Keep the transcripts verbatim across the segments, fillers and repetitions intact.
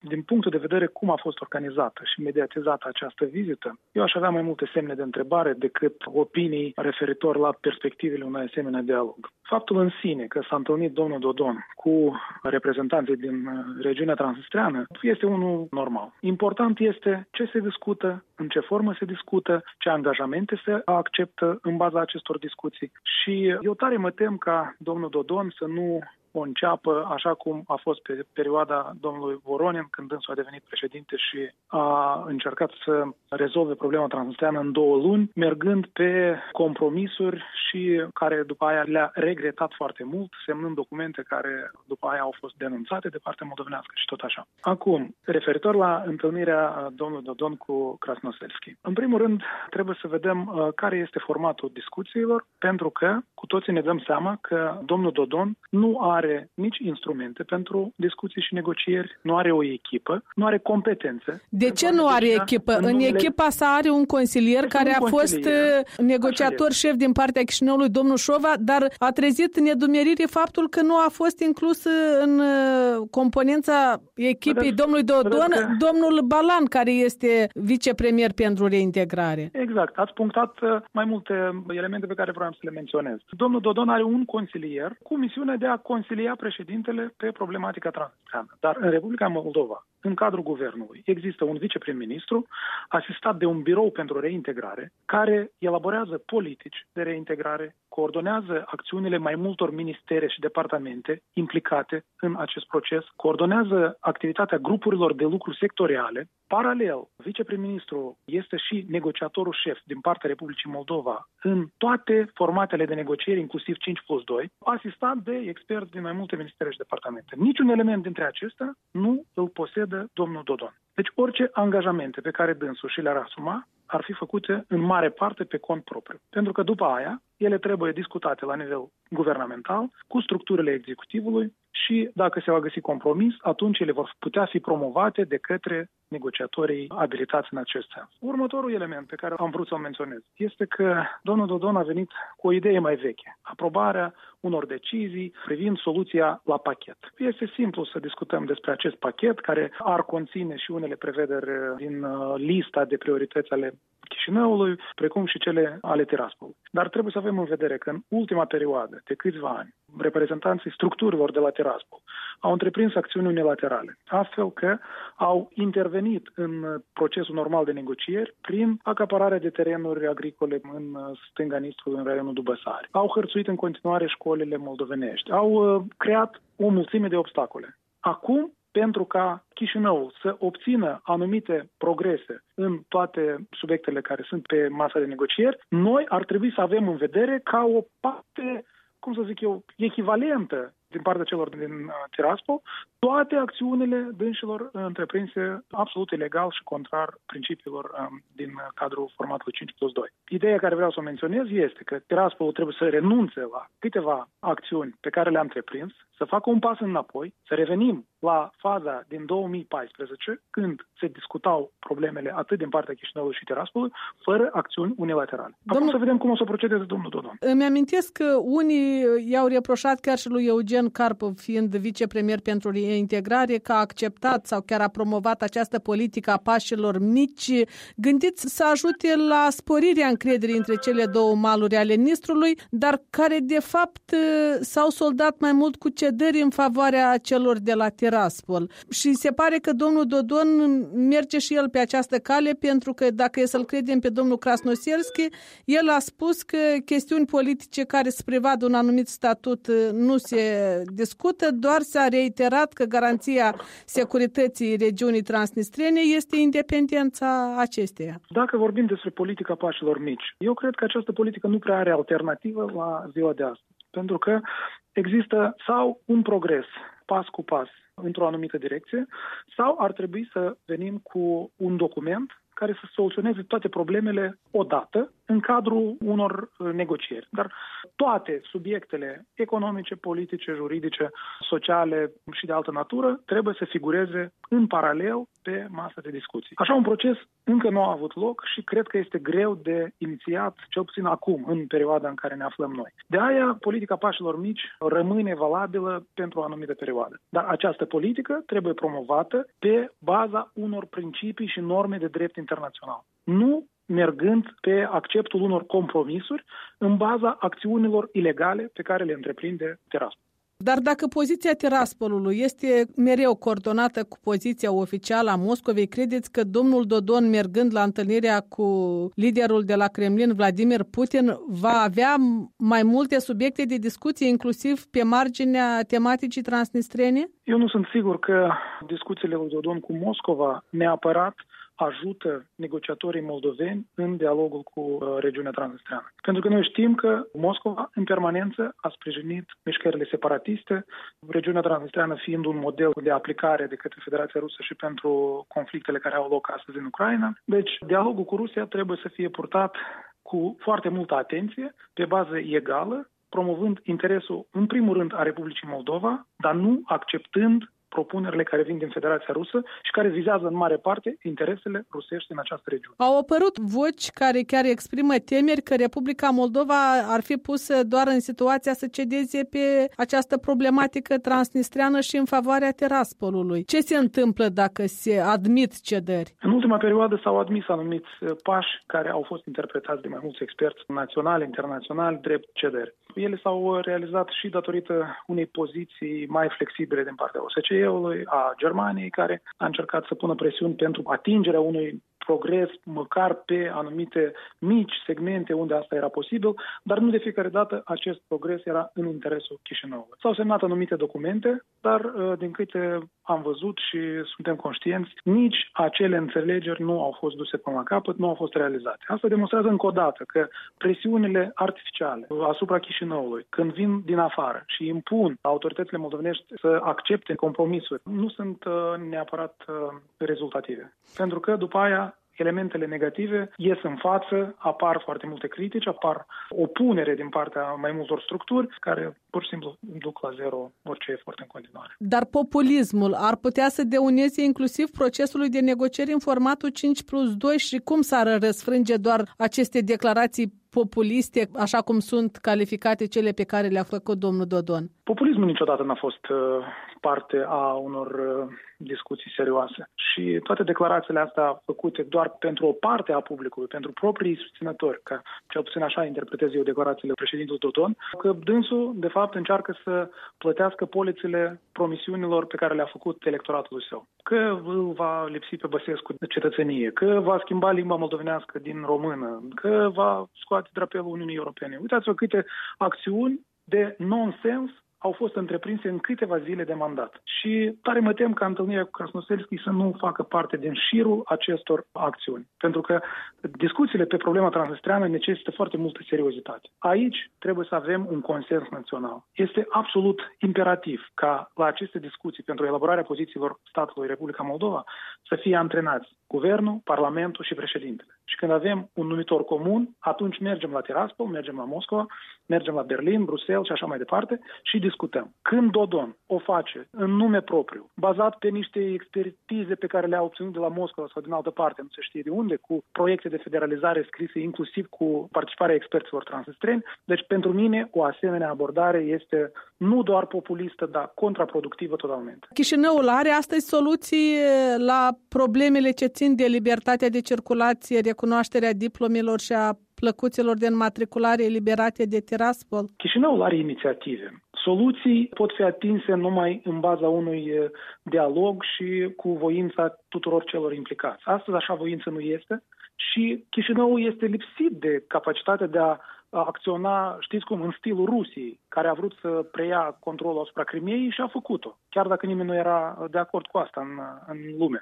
din punctul de vedere cum a fost organizată și mediatizată această vizită, eu aș avea mai multe semne de întrebare decât opinii referitor la perspectivele unui asemenea dialog. Faptul în sine că s-a întâlnit domnul Dodon cu reprezentanții din regiunea transnistreană este unul normal. Important este ce se discută, în ce formă se discută, ce angajamente se acceptă în baza acestor discuții. Și eu tare mă tem ca domnul Dodon să nu o înceapă așa cum a fost pe perioada domnului Voronin, când dânsul a devenit președinte și a încercat să rezolve problema transnistreană în două luni, mergând pe compromisuri și care după aia le-a regretat foarte mult, semnând documente care după aia au fost denunțate de partea moldovenească și tot așa. Acum, referitor la întâlnirea domnului Dodon cu Krasnoselski. În primul rând, trebuie să vedem uh, care este formatul discuțiilor, pentru că cu toții ne dăm seama că domnul Dodon nu are are nici instrumente pentru discuții și negocieri, nu are o echipă, nu are competențe. De ce nu are echipă? În, în numele... echipa sa are un consilier este care un a consilier. fost negociator șef din partea Chișinăului, domnul Șova, dar a trezit nedumerire faptul că nu a fost inclus în componența echipei vedeți, domnului Dodon, că... domnul Balan, care este vicepremier pentru reintegrare. Exact. Ați punctat mai multe elemente pe care vreau să le menționez. Domnul Dodon are un consilier cu misiunea de a consilia președintele pe problematica transnistreană. Dar în Republica Moldova, în cadrul guvernului, există un viceprim-ministru asistat de un birou pentru reintegrare care elaborează politici de reintegrare, coordonează acțiunile mai multor ministere și departamente implicate în acest proces, coordonează activitatea grupurilor de lucru sectoriale. Paralel, viceprim-ministru este și negociatorul șef din partea Republicii Moldova în toate formatele de negocieri, inclusiv cinci plus doi, asistat de experți din mai multe ministere și departamente. Niciun element dintre acestea nu îl posedă domnul Dodon. Deci orice angajamente pe care dânsul și le-ar asuma ar fi făcute în mare parte pe cont propriu. Pentru că după aia, ele trebuie discutate la nivel guvernamental cu structurile executivului și dacă se va găsi compromis, atunci ele vor putea fi promovate de către negociatorii abilitați în acest sens. Următorul element pe care am vrut să-l menționez este că domnul Dodon a venit cu o idee mai veche, aprobarea unor decizii privind soluția la pachet. Este simplu să discutăm despre acest pachet care ar conține și unele prevederi din lista de priorități ale Chișinăului, precum și cele ale Tiraspolului. Dar trebuie să avem în vedere că în ultima perioadă de câțiva ani, reprezentanții structurilor de la Tiraspol au întreprins acțiuni unilaterale, astfel că au intervenit în procesul normal de negocieri prin acapararea de terenuri agricole în stânga Nistrului, în raionul Dubăsari. Au hărțuit în continuare școlile moldovenești, au creat o mulțime de obstacole. Acum, pentru ca Chișinăul să obțină anumite progrese în toate subiectele care sunt pe masa de negocieri, noi ar trebui să avem în vedere ca o parte, cum să zic eu, echivalentă din partea celor din uh, Tiraspol, toate acțiunile dânșilor întreprinse absolut ilegal și contrar principiilor um, din uh, cadrul formatului cinci plus doi. Ideea care vreau să o menționez este că Tiraspolul trebuie să renunțe la câteva acțiuni pe care le-a întreprins, să facă un pas înapoi, să revenim la faza din două mii paisprezece, când se discutau problemele atât din partea Chișinăului și Tiraspolului, fără acțiuni unilaterale. Acum domnul... să vedem cum o să procedeze domnul Dodon. Îmi amintesc că unii i-au reproșat chiar și lui Eugen Carpov, fiind vicepremier pentru reintegrare, că a acceptat sau chiar a promovat această politică a pașilor mici, gândiți să ajute la sporirea încrederii între cele două maluri ale Nistrului, dar care de fapt s-au soldat mai mult cu cedări în favoarea celor de la Tiraspol. Și se pare că domnul Dodon merge și el pe această cale, pentru că dacă e să-l credem pe domnul Krasnoselski, el a spus că chestiuni politice care să prevadă un anumit statut nu se discută, doar s-a reiterat că garanția securității regiunii transnistrene este independența acesteia. Dacă vorbim despre politica pașilor mici, eu cred că această politică nu prea are alternativă la ziua de astăzi. Pentru că există sau un progres, pas cu pas, într-o anumită direcție, sau ar trebui să venim cu un document care să soluționeze toate problemele odată, în cadrul unor negocieri. Dar toate subiectele economice, politice, juridice, sociale și de altă natură trebuie să figureze în paralel pe masă de discuții. Așa un proces încă nu a avut loc și cred că este greu de inițiat, cel puțin acum, în perioada în care ne aflăm noi. De aia, politica pașilor mici rămâne valabilă pentru o anumită perioadă. Dar această politică trebuie promovată pe baza unor principii și norme de drept internațional. Nu mergând pe acceptul unor compromisuri în baza acțiunilor ilegale pe care le întreprinde Tiraspol. Dar dacă poziția Tiraspolului este mereu coordonată cu poziția oficială a Moscovei, credeți că domnul Dodon, mergând la întâlnirea cu liderul de la Kremlin, Vladimir Putin, va avea mai multe subiecte de discuție, inclusiv pe marginea tematicii transnistrene? Eu nu sunt sigur că discuțiile lui Dodon cu Moscova neapărat ajută negociatorii moldoveni în dialogul cu uh, regiunea transnistreană. Pentru că noi știm că Moscova în permanență a sprijinit mișcările separatiste, regiunea transnistreană fiind un model de aplicare de către Federația Rusă și pentru conflictele care au loc astăzi în Ucraina. Deci dialogul cu Rusia trebuie să fie purtat cu foarte multă atenție, pe bază egală, promovând interesul în primul rând a Republicii Moldova, dar nu acceptând propunerile care vin din Federația Rusă și care vizează în mare parte interesele rusești în această regiune. Au apărut voci care chiar exprimă temeri că Republica Moldova ar fi pusă doar în situația să cedeze pe această problematică transnistreană și în favoarea Tiraspolului. Ce se întâmplă dacă se admit cedări? În ultima perioadă s-au admis anumiți pași care au fost interpretați de mai mulți experți naționali, internaționali, drept cedări. Ele s-au realizat și datorită unei poziții mai flexibile din partea O S C E-ului, a Germaniei, care a încercat să pună presiuni pentru atingerea unui progres, măcar pe anumite mici segmente unde asta era posibil, dar nu de fiecare dată acest progres era în interesul Chișinăului. S-au semnat anumite documente, dar din câte am văzut și suntem conștienți, nici acele înțelegeri nu au fost duse până la capăt, nu au fost realizate. Asta demonstrează încă o dată că presiunile artificiale asupra Chișinăului, când vin din afară și impun autoritățile moldovenești să accepte compromisuri, nu sunt neapărat rezultative. Pentru că după aia elementele negative ies în față, apar foarte multe critici, apar opunere din partea mai multor structuri care pur și simplu duc la zero orice efort în continuare. Dar populismul ar putea să deuneze inclusiv procesului de negocieri în formatul cinci plus doi și cum s-ar răsfrânge doar aceste declarații populiste, așa cum sunt calificate cele pe care le-a făcut domnul Dodon? Populismul niciodată n-a fost uh, parte a unor uh, discuții serioase. Și toate declarațiile astea făcute doar pentru o parte a publicului, pentru proprii susținători, că cel puțin așa interpretez eu declarațiile președintelui Dodon, că dânsul, de fapt, încearcă să plătească polițele promisiunilor pe care le-a făcut electoratului său. Că îl va lipsi pe Băsescu de cetățenie, că va schimba limba moldovenească din română, că va scoate drapelul Uniunii Europene. Uitați-vă câte acțiuni de nonsens au fost întreprinse în câteva zile de mandat. Și tare mă tem ca întâlnirea cu Krasnoselski să nu facă parte din șirul acestor acțiuni. Pentru că discuțiile pe problema transnistreană necesită foarte multă seriozitate. Aici trebuie să avem un consens național. Este absolut imperativ ca la aceste discuții pentru elaborarea pozițiilor statului Republica Moldova să fie antrenați guvernul, parlamentul și președintele. Și când avem un numitor comun, atunci mergem la Tiraspol, mergem la Moscova, mergem la Berlin, Bruxelles și așa mai departe și discutăm. Când Dodon o face în nume propriu, bazat pe niște expertize pe care le-a obținut de la Moscova sau din altă parte, nu se știe de unde, cu proiecte de federalizare scrise inclusiv cu participarea experților transnistreni, deci pentru mine o asemenea abordare este nu doar populistă, dar contraproductivă totalmente. Chișinăul are astăzi soluții la problemele ce țin de libertatea de circulație, recunoașterea diplomelor și a plăcuților de înmatriculare eliberate de Tiraspol? Chișinăul are inițiative. Soluții pot fi atinse numai în baza unui dialog și cu voința tuturor celor implicați. Astăzi așa voință nu este și Chișinăul este lipsit de capacitatea de a acționa, știți cum, în stilul Rusiei, care a vrut să preia controlul asupra Crimeei și a făcut-o, chiar dacă nimeni nu era de acord cu asta în, în lume.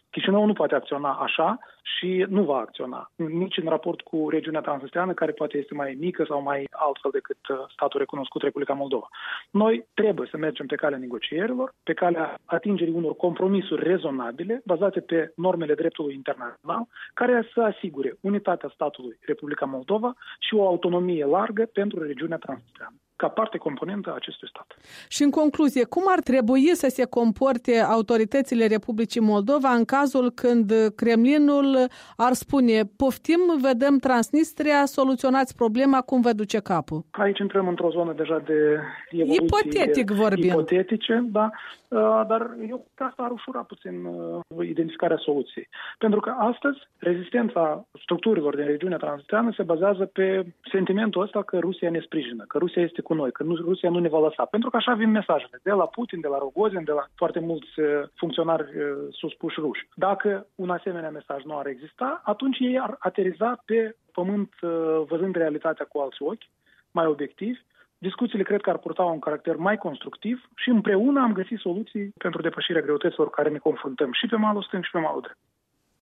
Chișinău nu poate acționa așa și nu va acționa, nici în raport cu regiunea transnistreană, care poate este mai mică sau mai altfel decât statul recunoscut Republica Moldova. Noi trebuie să mergem pe calea negocierilor, pe calea atingerii unor compromisuri rezonabile, bazate pe normele dreptului internațional, care să asigure unitatea statului Republica Moldova și o autonomie largă pentru regiunea transnistreană, ca parte componentă a acestui stat. Și în concluzie, cum ar trebui să se comporte autoritățile Republicii Moldova în cazul când Kremlinul ar spune: poftim, vedem Transnistria, soluționați problema, cum vă duce capul? Aici intrăm într-o zonă deja de evoluții ipotetic vorbind. Ipotetice, da, dar eu cred că asta ar ușura puțin identificarea soluției. Pentru că astăzi rezistența structurilor din regiunea transnistreană se bazează pe sentimentul ăsta că Rusia ne sprijină, că Rusia este cu noi, că nu, Rusia nu ne va lăsa. Pentru că așa vin mesajele de la Putin, de la Rogozin, de la foarte mulți funcționari suspuși ruși. Dacă un asemenea mesaj nu ar exista, atunci ei ar ateriza pe pământ văzând realitatea cu alți ochi, mai obiectivi. Discuțiile cred că ar purta un caracter mai constructiv și împreună am găsit soluții pentru depășirea greutăților care ne confruntăm și pe malul stâng și pe malul drept.